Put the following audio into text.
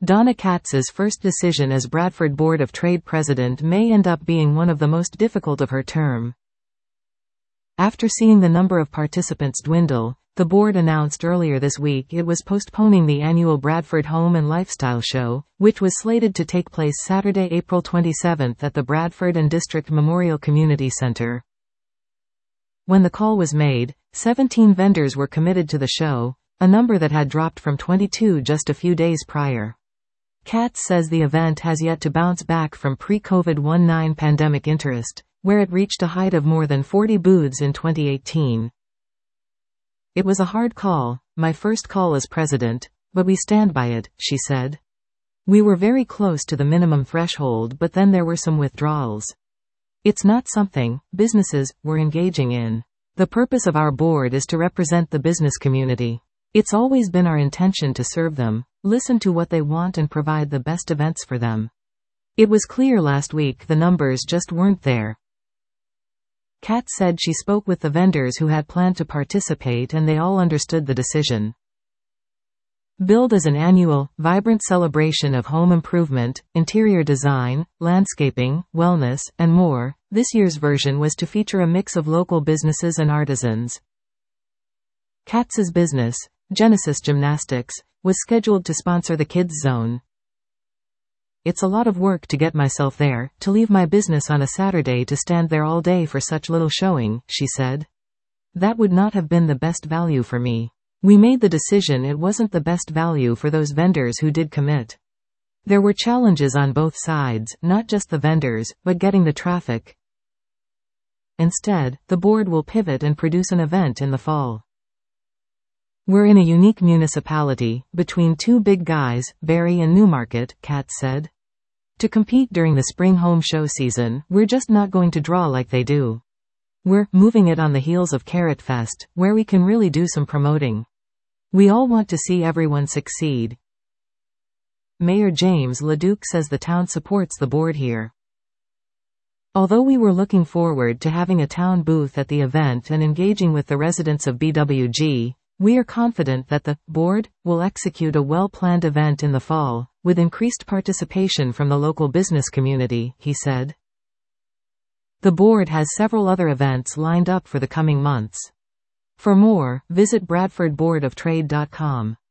Donna Katz's first decision as Bradford Board of Trade president may end up being one of the most difficult of her term. After seeing the number of participants dwindle, the board announced earlier this week it was postponing the annual Bradford Home and Lifestyle Show, which was slated to take place Saturday, April 27 at the Bradford and District Memorial Community Center. When the call was made, 17 vendors were committed to the show, a number that had dropped from 22 just a few days prior. Katz says the event has yet to bounce back from pre-COVID-19 pandemic interest, where it reached a height of more than 40 booths in 2018. It was a hard call, my first call as president, but we stand by it, she said. We were very close to the minimum threshold, but then there were some withdrawals. It's not something businesses were engaging in. The purpose of our board is to represent the business community. It's always been our intention to serve them, listen to what they want and provide the best events for them. It was clear last week the numbers just weren't there. Katz said she spoke with the vendors who had planned to participate and they all understood the decision. Billed as an annual, vibrant celebration of home improvement, interior design, landscaping, wellness, and more, this year's version was to feature a mix of local businesses and artisans. Katz's business, Genesis Gymnastics, was scheduled to sponsor the Kids Zone. It's a lot of work to get myself there, to leave my business on a Saturday to stand there all day for such little showing, she said. That would not have been the best value for me. We made the decision it wasn't the best value for those vendors who did commit. There were challenges on both sides, not just the vendors, but getting the traffic. Instead, the board will pivot and produce an event in the fall. We're in a unique municipality, between two big guys, Barrie and Newmarket, Katz said. To compete during the spring home show season, we're just not going to draw like they do. We're moving it on the heels of Carrot Fest, where we can really do some promoting. We all want to see everyone succeed. Mayor James LeDuc says the town supports the board here. Although we were looking forward to having a town booth at the event and engaging with the residents of BWG, we are confident that the board will execute a well-planned event in the fall, with increased participation from the local business community, he said. The board has several other events lined up for the coming months. For more, visit bradfordboardoftrade.com.